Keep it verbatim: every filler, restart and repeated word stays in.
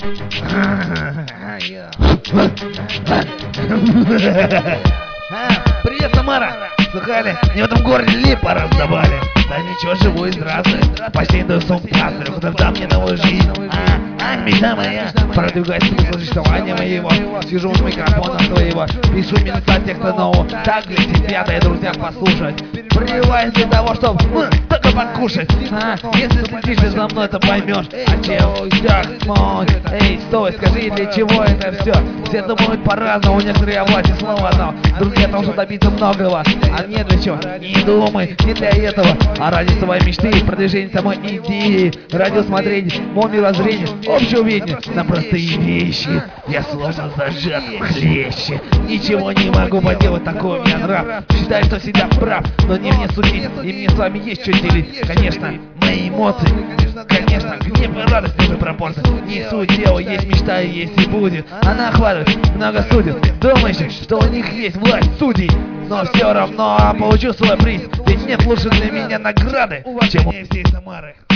Привет, Самара! Слыхали? Мне в этом городе липа раздавали. Да ничего, живой, здравствуй. Последний сум пастырь, куда дам мне новую жизнь. А, мечта моя, продвигай смысл существования моего. Сижу с микрофоном своего, пишу минуса текста нового. Так для тебя, да и друзьям послушать. Прививаюсь для того, чтобы ну, только покушать. А, если следишь за мной, то поймешь, а чем стяг мой. Эй, стой, скажи, для чего это все? Все думают по-разному, некоторые о власти слова одно. Другие о том, что добиться многого. А не для чего, не думай, не для этого, а ради своей мечты, продвижения самой идеи, ради усмотрения, мол мирозрения, общего видения на простые вещи. Я словно зажат в клещи. Ничего не могу поделать, такой у меня нрав. Считаю, что всегда прав, но не мне судить, и мне с вами есть что делить. Конечно, мои эмоции, конечно, гнев и радость уже пропорции. Не суть дела, есть мечта и есть и будет. Она охватывает много судеб, думаете, что у них есть власть судей. Но все равно получу свой приз, ведь нет лучше для меня награды, чем у всей Самары.